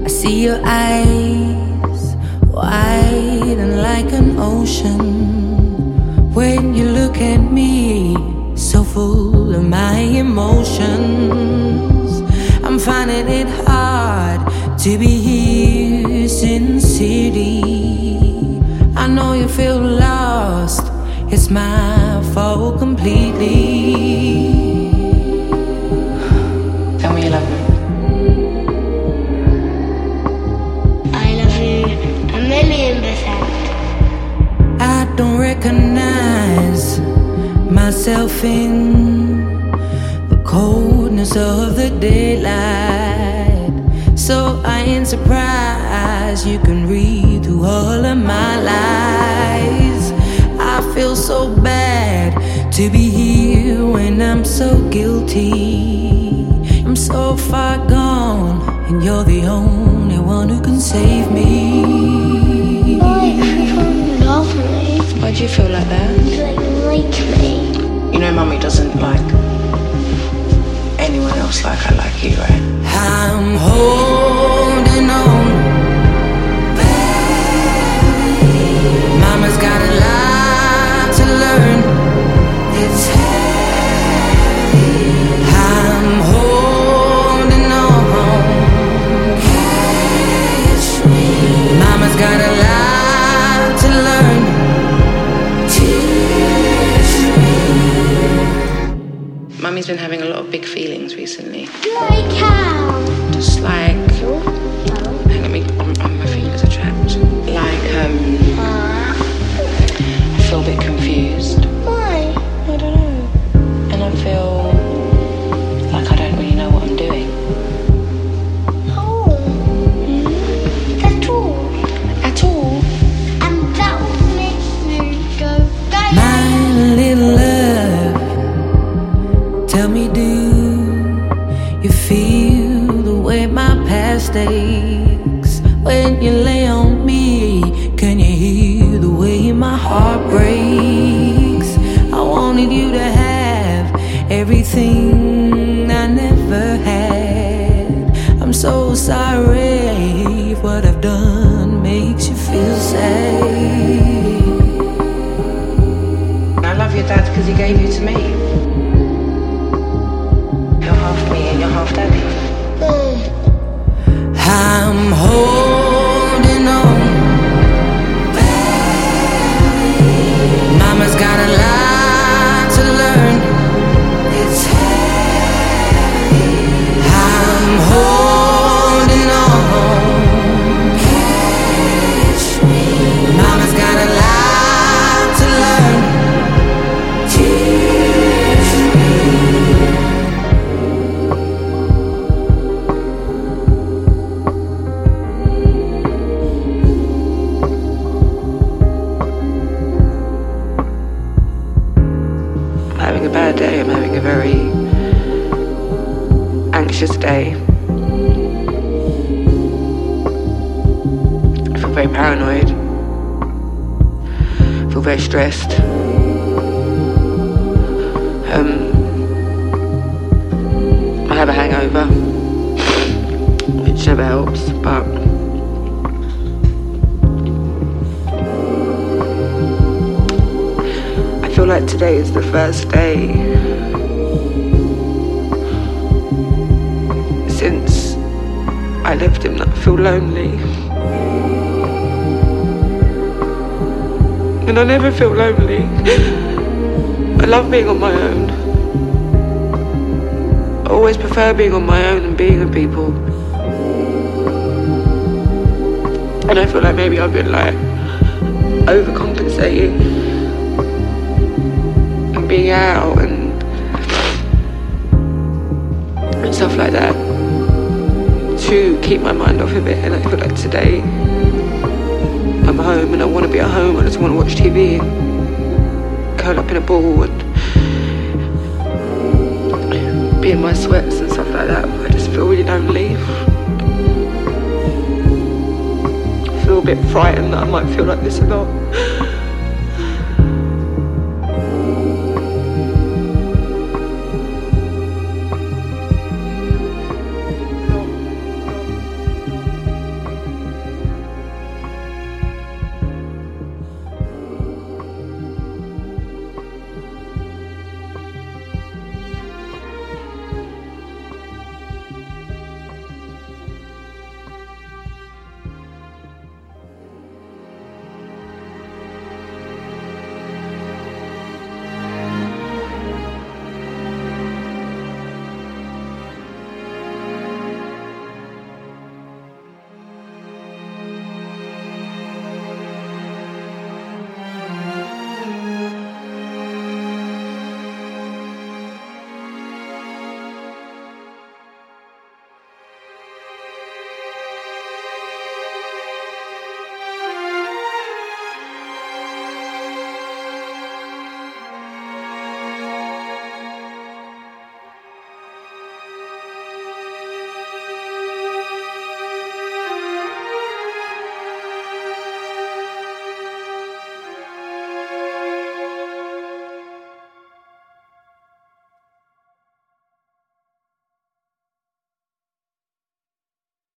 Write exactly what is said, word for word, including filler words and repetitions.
I see your eyes, wide and like an ocean. When you look at me, so full of my emotions. I'm finding it hard to be here sincerely. I know you feel lost, it's my fault completely. Tell me you love me. I love you a million percent. I don't recognize myself in the coldness of the daylight. So I ain't surprised you can read through all of my lies. I feel so bad to be here when I'm so guilty. I'm so far gone, and you're the only one who can save me. Why everyone love me? Why do you feel like that? Like like me. You know Mummy doesn't like anyone else like I like you, right? I'm holding on. Mama's got a lot to learn. It's heavy. I'm holding on. Catch me. Mama's got a lot to learn. Teach me. Mummy's been having a lot of big feelings recently. Like how? Just like, No. hang on, me, on, on my fingers are trapped. Like, um, Uh, I feel a bit confused. why? I don't know. And I feel like I don't really know what I'm doing. Oh. That's all. At all. And that will make you go back. My little love, tell me, do you feel the way my past aches? When you lay on me, can you hear the way my heart breaks? I wanted you to have everything I never had. I'm so sorry if what I've done makes you feel sad. I love your dad because he gave you to me. You're half me and you're half daddy. Mm. I'm holding on. Mama's got a lot to learn. It's heavy. I'm holding on. Catch me. Mama's got a lot to learn. Teach me. I'm having a bad day. I'm having a very anxious day. I feel very paranoid. I feel very stressed. Um, I have a hangover, which never helps, but I feel like today is the first day since I left him that I feel lonely. And I never feel lonely. I love being on my own. I always prefer being on my own and being with people. And I feel like maybe I've been like overcompensating and being out and and stuff like that to keep my mind off of it. And I feel like today I'm home and I want to be at home. I just want to watch T V and curl up in a ball and be in my sweats and stuff like that. I just feel really lonely. I feel a bit frightened that I might feel like this a lot.